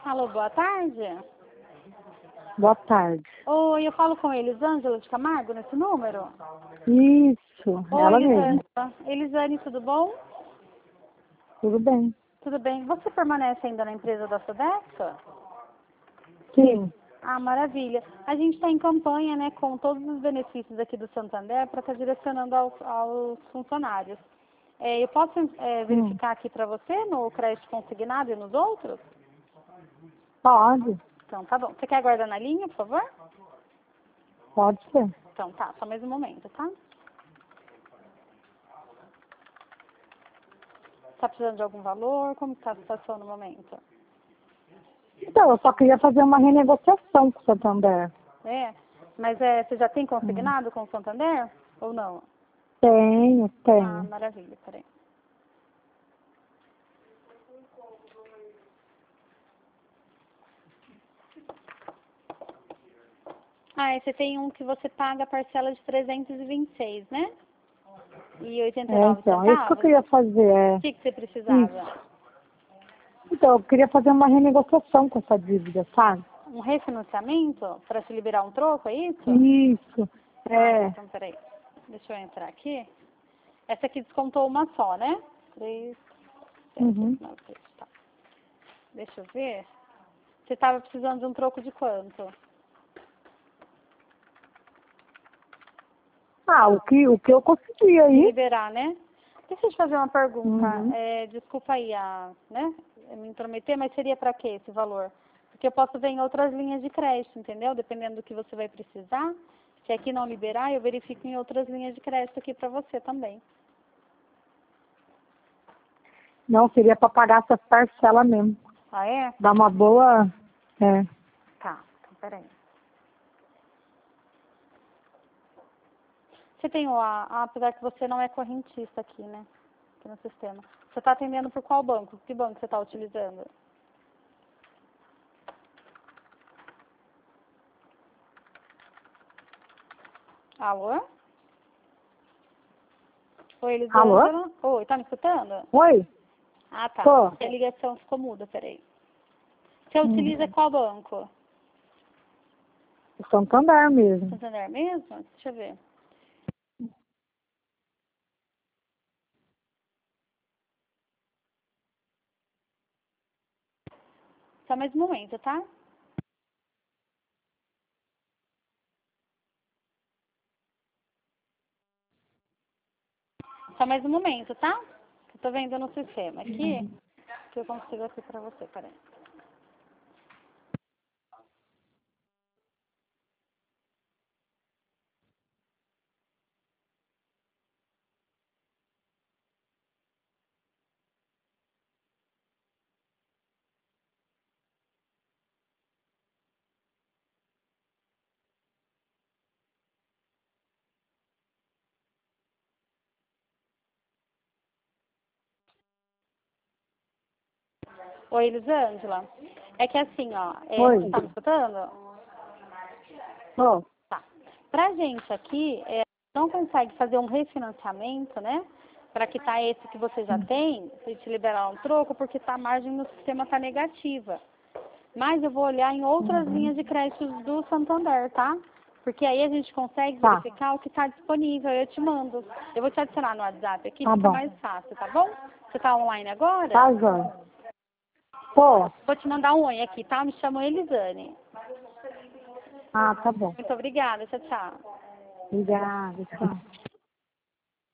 Alô, boa tarde. Boa tarde. Oi, eu falo com Elisângela de Camargo nesse número? Isso, Oi, ela mesma. Elisângela. Elisane, tudo bom? Tudo bem? Tudo bem. Você permanece ainda na empresa da Sodexo? Sim. Ah, maravilha. A gente está em campanha, né, com todos os benefícios aqui do Santander para estar direcionando aos funcionários. Eu posso verificar aqui para você no crédito consignado e nos outros? Pode. Então, tá bom. Você quer aguardar na linha, por favor? Pode ser. Então, tá. Só mais um momento, tá? Está precisando de algum valor? Como está a situação no momento? Então, eu só queria fazer uma renegociação com o Santander. Mas você já tem consignado com o Santander ou não? Tenho, Ah, tenho. maravilha. Peraí. Você tem um que você paga a parcela de 326, né? E 89 Então, é isso que eu centavos? queria fazer. O que você precisava? Isso. Então, eu queria fazer uma renegociação com essa dívida, sabe? Um refinanciamento para te liberar um troco, é isso? Isso. Então, peraí. Deixa eu entrar aqui. Essa aqui descontou uma só, né? 3, 7, Uhum. 9, 3, tá. Deixa eu ver. Você estava precisando de um troco de quanto? O que eu consegui De aí. liberar, né? Deixa eu te fazer uma pergunta. Uhum. Desculpa aí me intrometer, mas seria para quê esse valor? Porque eu posso ver em outras linhas de crédito, entendeu? Dependendo do que você vai precisar. Se aqui não liberar, eu verifico em outras linhas de crédito aqui para você também. Não, seria para pagar essas parcelas mesmo. Ah, é? Dar uma boa... Tá. Então, peraí. Você tem apesar que você não é correntista aqui, né? Aqui no sistema. Você está atendendo por qual banco? Que banco você está utilizando? Alô? Oi, Alô? Elisângela? Oi, tá me escutando? Oi? Ah, tá. Tô. A ligação ficou muda, peraí. Você utiliza qual banco? O Santander mesmo. Santander mesmo? Deixa eu ver. Só mais um momento, tá? Só mais um momento, tá? Eu tô vendo no sistema aqui, que eu consigo aqui pra você, peraí. Oi, Elisângela. É que assim, Oi. você tá me escutando? Tô. Tá. Pra gente aqui, não consegue fazer um refinanciamento, né? Para quitar esse que você já tem, e te liberar um troco, porque a margem no sistema tá negativa. Mas eu vou olhar em outras linhas de créditos do Santander, tá? Porque aí a gente consegue verificar o que está disponível. Eu te mando. Eu vou te adicionar no WhatsApp aqui, Tá fica bom. mais fácil, tá bom? Você tá online agora? Tá, Joia. Tô. Vou te mandar um oi aqui, tá? Me chamo Elisane. Tá bom. Muito obrigada. Tchau, tchau. Obrigada, tchau.